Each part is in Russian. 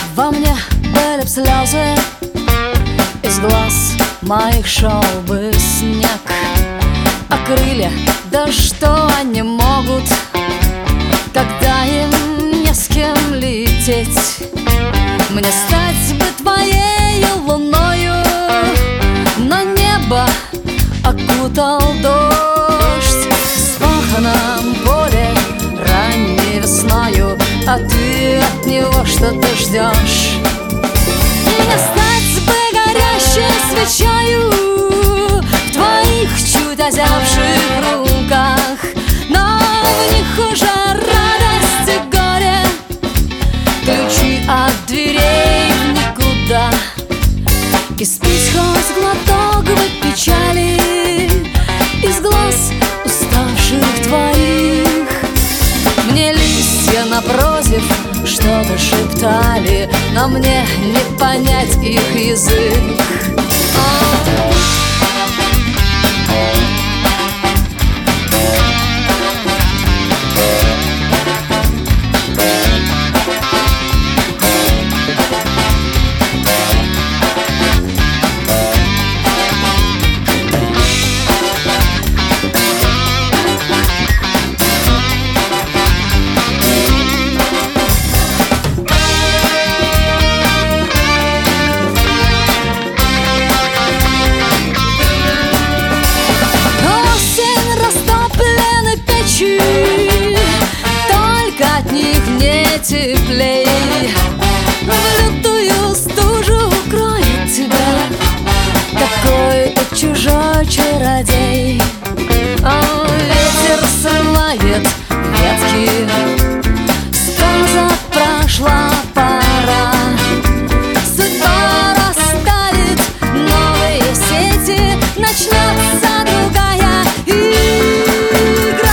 во мне были б слезы, из глаз моих шел бы снег, а крылья, да что они могут, когда им не с кем лететь? Мне стать бы твоей луною, но небо окутал дождь. В спаханном поле ранней весною, а ты от него что-то ждешь. Мне стать бы горящей свечою в твоих чуть озябших руках, но в них уже радость и горе, ключи от дверей в никуда. И спить хоть глоток бы печали из глаз уставших твоих. Мне листья напротив что-то шептали, но мне не понять их язык. Только от них не теплей, в лютую стужу укроет тебя какой-то чужой чародей. Ветер срывает ветки, сказок прошла пора, судьба расставит новые сети, начнется другая игра.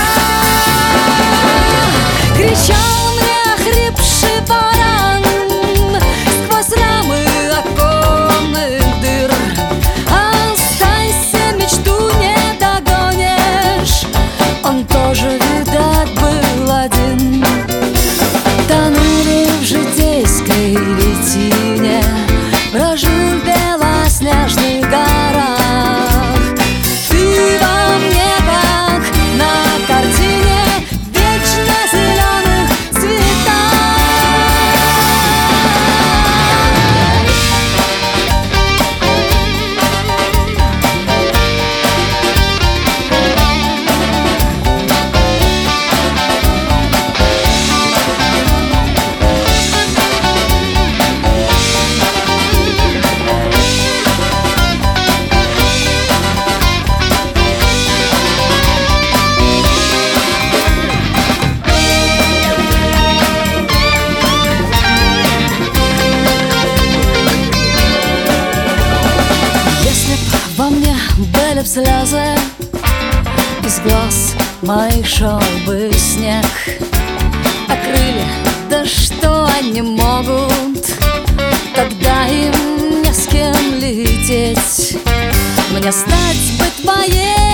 Кричал мне охрипший баран сквозь рамы оконных дыр: останься, мечту не догонишь. Он тоже, видать, был один. Тонули в житейской летине, брожу в белоснежных горах. Ты во мне, как на картине, вечно зеленых цветах. Во мне были б слезы, из глаз моих шел бы снег, а крылья, да что они могут, когда им не с кем лететь? Мне стать бы твоей